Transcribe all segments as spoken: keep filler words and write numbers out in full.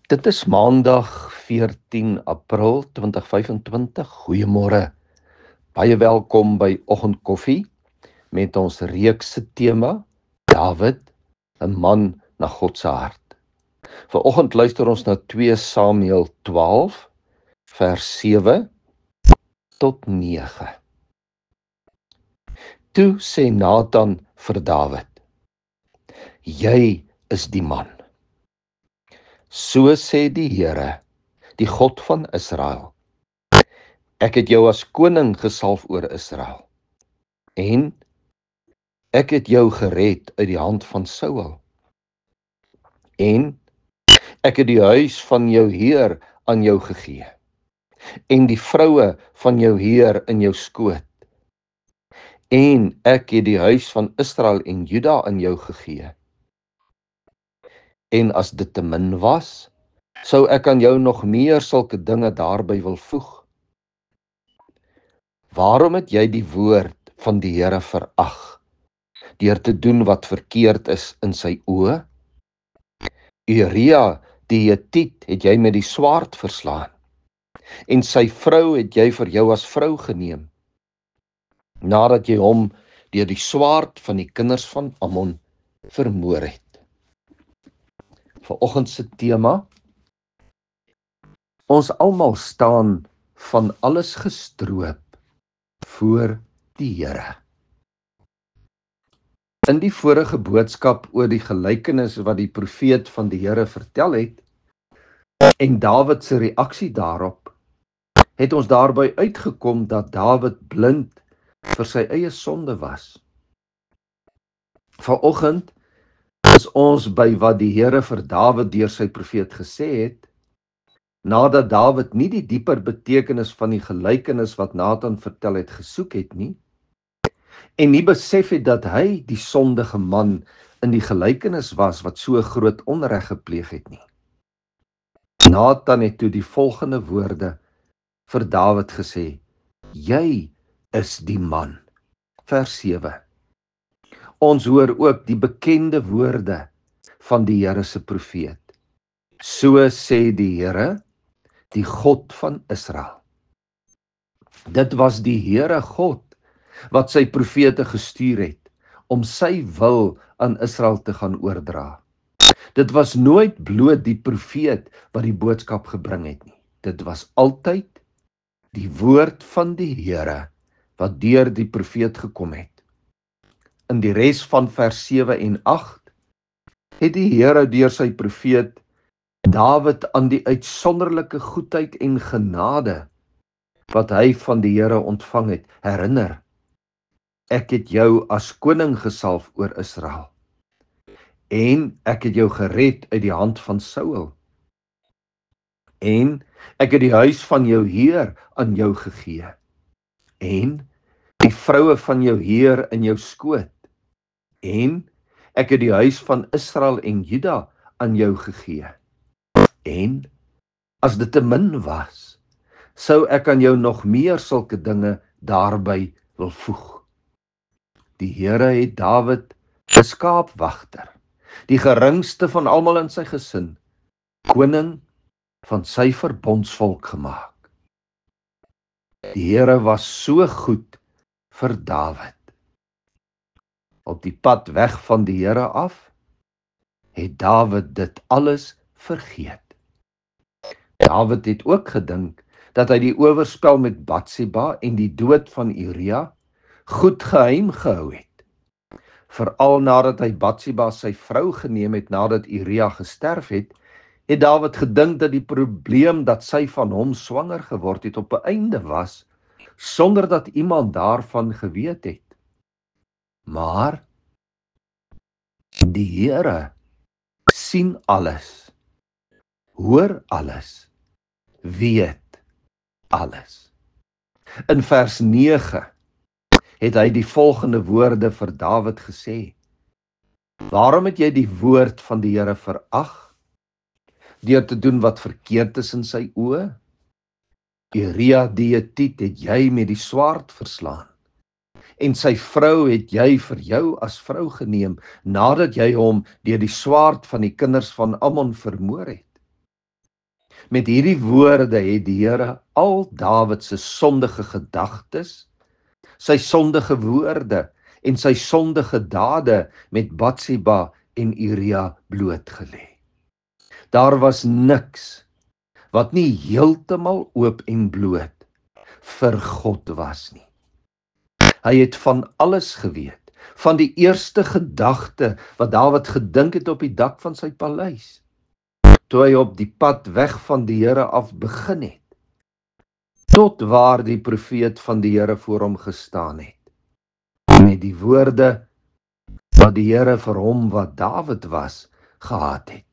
Dit is Maandag veertien April twintig vyfentwintig. Goeiemôre. Baie welkom by Oggendkoffie met ons reeks se tema Dawid, 'n man na God se hart. Vanoggend luister ons na twee Samuel twaalf vers sewe tot nege. Toe sê Nathan vir Dawid: "Jy is die man. So sê die Here, die God van Israel: Ek het jou as koning gesalf oor Israel, en ek het jou gered uit die hand van Saul, en ek het die huis van jou heer aan jou gegee, en die vroue van jou heer in jou skoot, en ek het die huis van Israel en Juda aan jou gegee. En as dit te min was, sou ek aan jou nog meer sulke dinge daarby wil voeg. Waarom het jy die woord van die Here verag, deur te doen wat verkeerd is in sy oë? Uria die Hetiet het jy met die swaard verslaan, en sy vrou het jy vir jou as vrou geneem, nadat jy hom deur die swaard van die kinders van Ammon vermoor het." Vanoggend se tema: ons almal staan van alles gestroop voor die Here. In die vorige boodskap oor die gelykenis wat die profeet van die Here vertel het, en Dawid se reaksie daarop, het ons daarby uitgekom dat Dawid blind vir sy eie sonde was. Vanoggend is ons by wat die Here vir Dawid deur sy profeet gesê het, nadat Dawid nie die dieper betekenis van die gelykenis wat Nathan vertel het gesoek het nie, en nie besef het dat hy die sondige man in die gelykenis was wat so groot onreg gepleeg het nie. Nathan het toe die volgende woorde vir Dawid gesê: "Jy is die man." Vers sewe. Ons hoor ook die bekende woorde van die Here se profeet. So sê die Here, die God van Israel. Dit was die Here God wat sy profete gestuur het om sy wil aan Israel te gaan oordra. Dit was nooit bloot die profeet wat die boodskap gebring het nie. Dit was altyd die woord van die Here wat deur die profeet gekom het. In die res van vers sewe en agt het die Here deur sy profeet Dawid aan die uitsonderlike goedheid en genade wat hy van die Here ontvang het, herinner. Ek het jou as koning gesalf oor Israel, en ek het jou gered uit die hand van Saul, en ek het die huis van jou heer aan jou gegee, en die vroue van jou heer in jou skoot, en ek het die huis van Israel en Juda aan jou gegee. En as dit te min was, sou ek aan jou nog meer sulke dinge daarby wil voeg. Die Here het Dawid 'n skaapwagter, die geringste van almal in sy gesin, koning van sy verbondsvolk gemaak. Die Here was so goed vir Dawid. Op die pad weg van die Here af, het Dawid dit alles vergeet. Dawid het ook gedink dat hy die oorspel met Batsheba en die dood van Uria goed geheim gehou het. Veral nadat hy Batsheba sy vrou geneem het nadat Uria gesterf het, het Dawid gedink dat die probleem dat sy van hom swanger geword het op 'n einde was, sonder dat iemand daarvan geweet het. Maar die Here sien alles, hoor alles, weet alles. In vers nege het hy die volgende woorde vir Dawid gesê: "Waarom het jy die woord van die Here verag, deur te doen wat verkeerd is in sy oë? Uria die Hetiet het jy met die swaard verslaan, en sy vrou het jy vir jou as vrou geneem, nadat jy hom deur die swaard van die kinders van Ammon vermoor het. Met hierdie woorde het die Here al Dawid se sondige gedagtes, sy sondige woorde en sy sondige dade met Batsheba en Uria blootgelê. Daar was niks wat nie heeltemal oop en bloot vir God was nie. Hy het van alles geweet, van die eerste gedagte wat Dawid gedink het op die dak van sy paleis, toe hy op die pad weg van die Here af begin het, tot waar die profeet van die Here voor hom gestaan het, met die woorde wat die Here vir hom wat Dawid was, gehad het.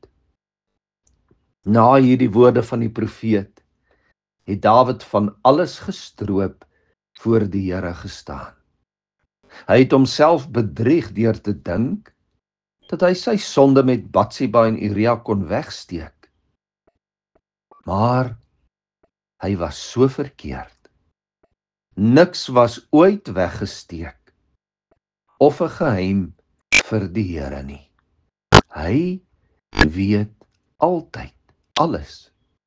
Na hierdie woorde van die profeet, het Dawid van alles gestroop voor die Here gestaan. Hy het homself bedrieg deur te dink dat hy sy sonde met Batsheba en Uria kon wegsteek. Maar hy was so verkeerd. Niks was ooit weggesteek of 'n geheim vir die Here nie. Hy weet altyd alles.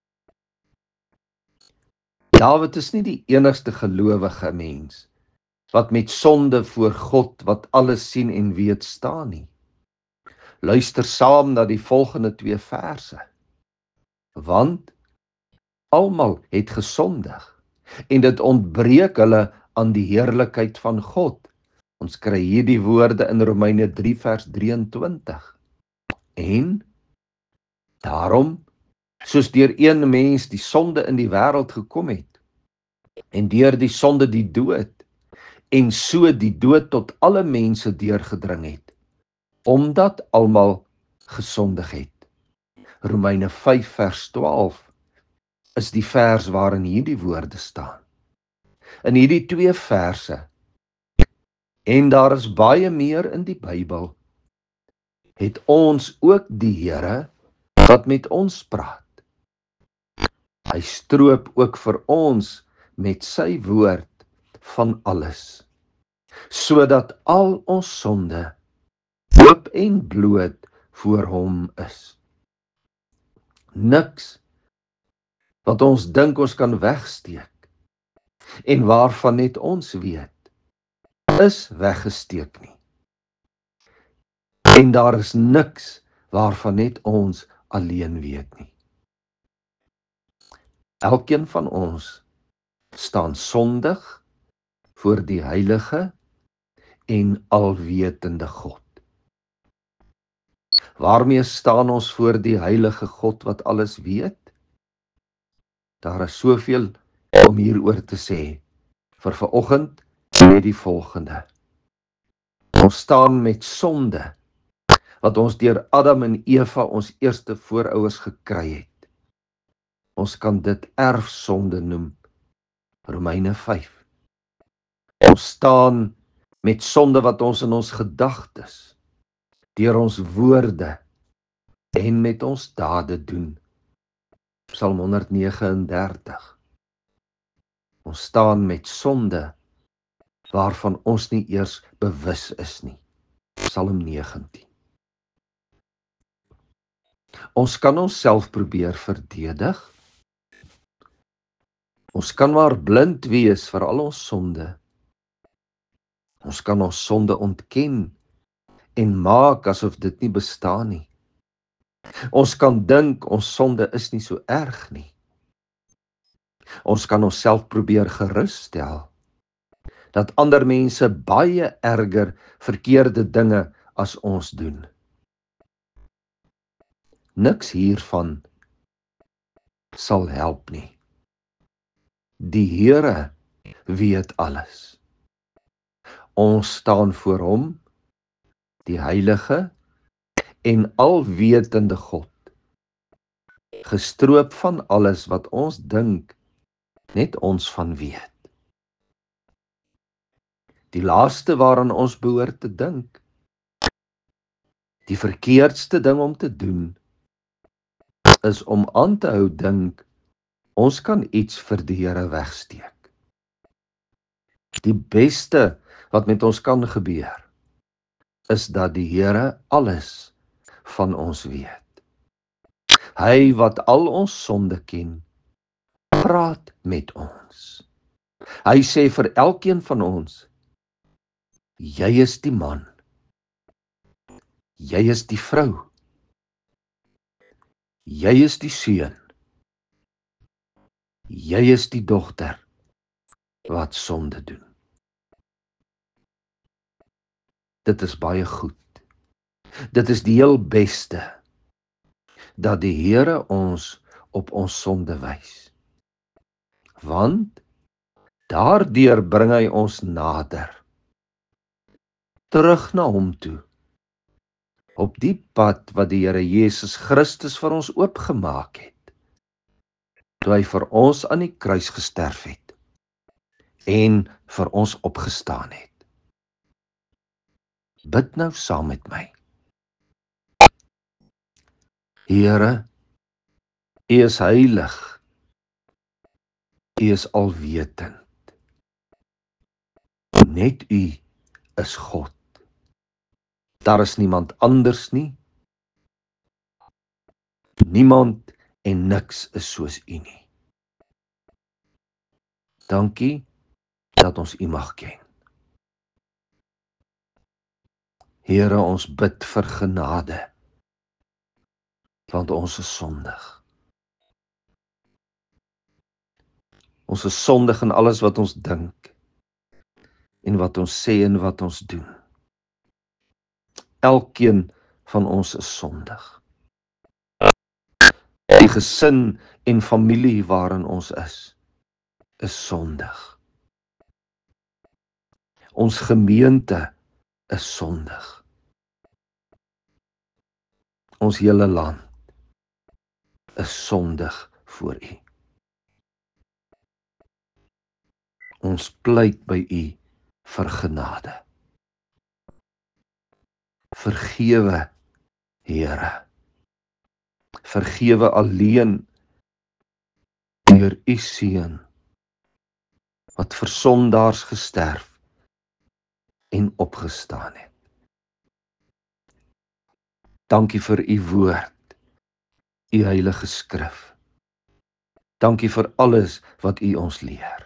Dawid is nie die enigste gelowige mens wat met sonde voor God wat alles sien en weet staan nie. Luister saam na die volgende twee verse. Want almal het gesondig en dit ontbreek hulle aan die heerlikheid van God. Ons kry hierdie woorde in Romeine drie vers drieëntwintig. En daarom, soos deur een mens die sonde in die wêreld gekom het, en deur die sonde die dood, en so die dood tot alle mense deurgedring het, omdat almal gesondig het. Romeine vyf vers twaalf is die vers waarin hierdie woorde staan. In hierdie twee verse, en daar is baie meer in die Bybel, het ons ook die Here wat met ons praat. Hy stroop ook vir ons met sy woord van alles, sodat al ons sonde oop en bloot voor hom is. Niks wat ons dink ons kan wegsteek en waarvan net ons weet, is weggesteek nie. En daar is niks waarvan net ons alleen weet nie. Elkeen van ons staan sondig voor die heilige en alwetende God. Waarmee staan ons voor die heilige God wat alles weet? Daar is soveel om hieroor te sê. Vir vanoggend net die volgende. Ons staan met sonde wat ons deur Adam en Eva, ons eerste voorouers, gekry het. Ons kan dit erfsonde noem. Romeine vyf. Ons staan met sonde wat ons in ons gedagtes, deur ons woorde en met ons dade doen. Psalm honderd vyf nege. Ons staan met sonde waarvan ons nie eers bewus is nie. Psalm negentien. Ons kan onsself probeer verdedig. Ons kan maar blind wees vir al ons sonde. Ons kan ons sonde ontken en maak asof dit nie bestaan nie. Ons kan dink ons sonde is nie so erg nie. Ons kan onsself probeer geruststel dat ander mense baie erger verkeerde dinge as ons doen. Niks hiervan sal help nie. Die Here weet alles. Ons staan voor hom, die heilige en alwetende God, gestroop van alles wat ons dink net ons van weet. Die laaste waaraan ons behoort te dink, die verkeerdste ding om te doen, is om aan te hou dink, ons kan iets vir die Here wegsteek. Die beste wat met ons kan gebeur, is dat die Here alles van ons weet. Hy wat al ons sonde ken, praat met ons. Hy sê vir elkeen van ons, jy is die man, jy is die vrou, jy is die seun, jy is die dogter wat sonde doen. Dit is baie goed. Dit is die heel beste, dat die Here ons op ons sonde wys. Want daardeur bring hy ons nader, terug na hom toe, op die pad wat die Here Jesus Christus vir ons oopgemaak het, toe hy vir ons aan die kruis gesterf het, en vir ons opgestaan het. Bid nou saam met my. Here, U is heilig, U is alwetend. Net U is God. Daar is niemand anders nie. Niemand en niks is soos U nie. Dankie dat ons U mag ken. Here, ons bid vir genade, want ons is sondig. Ons is sondig in alles wat ons dink, en wat ons sê en wat ons doen. Elkeen van ons is sondig. Die gesin en familie waarin ons is, is sondig. Ons gemeente is sondig. Ons hele land is sondig voor U. Ons pleit by U vir genade. Vergewe, Here. Vergewe alleen deur U Seun, wat vir sondaars gesterf en opgestaan het. Dankie vir U woord, U heilige skrif. Dankie vir alles wat U ons leer.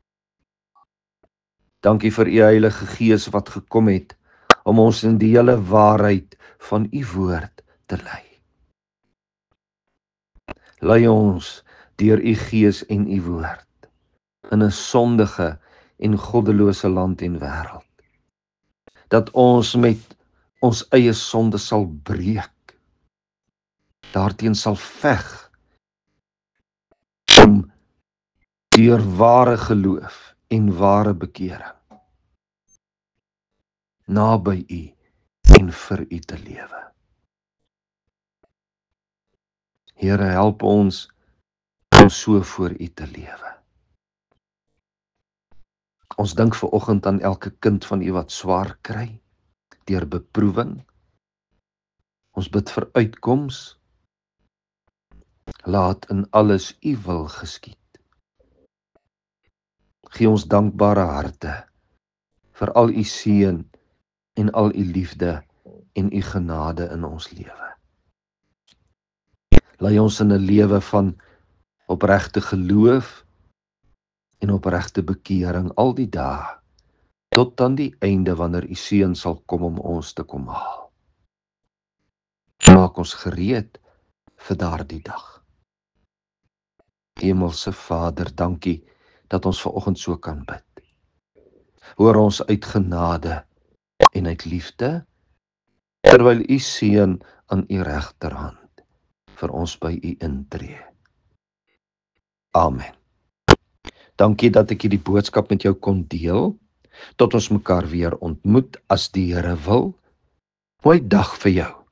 Dankie vir U Heilige Gees wat gekom het om ons in die hele waarheid van U woord te lei. Lei ons deur U Gees en U woord in 'n sondige en goddelose land en wêreld. Dat ons met ons eie sonde sal breek, daarteen sal veg, om deur ware geloof en ware bekering naby U en vir U te lewe. Here, help ons om so voor U te lewe. Ons dink vanoggend aan elke kind van U wat swaar kry deur beproewing. Ons bid vir uitkoms. Laat in alles U wil geskied. Gee ons dankbare harte vir al U seën en al U liefde en U genade in ons lewe. Lei ons in 'n lewe van opregte geloof en opregte bekering al die dae, tot aan die einde wanneer U Seun sal kom om ons te kom haal. Maak ons gereed vir daardie dag. Hemelse Vader, dankie dat ons vanoggend so kan bid. Hoor ons uit genade en uit liefde, terwyl U Seun aan U regterhand vir ons by U intree. Amen. Dankie dat ek hierdie boodskap met jou kon deel, tot ons mekaar weer ontmoet as die Here wil. Mooi dag vir jou.